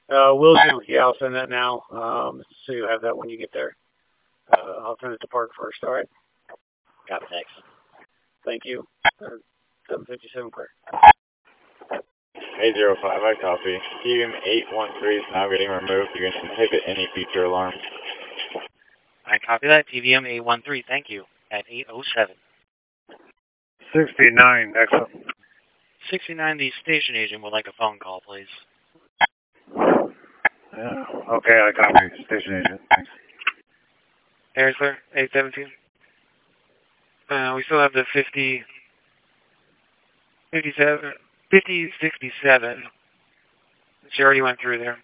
Will do. Yeah, I'll send that now. So you have that when you get there. I'll send it to Park first. All right. Copy, thanks. Thank you. 757 clear. 805, I copy. Helium 813 is now getting removed. You can inhibit any future alarms. I copy that. TVM 813, thank you. At 807. 69, excellent. 69, the station agent would like a phone call, please. Yeah. Okay, I copy. Station agent. Thanks. Air clear, 817. We still have the 5067. She already went through there.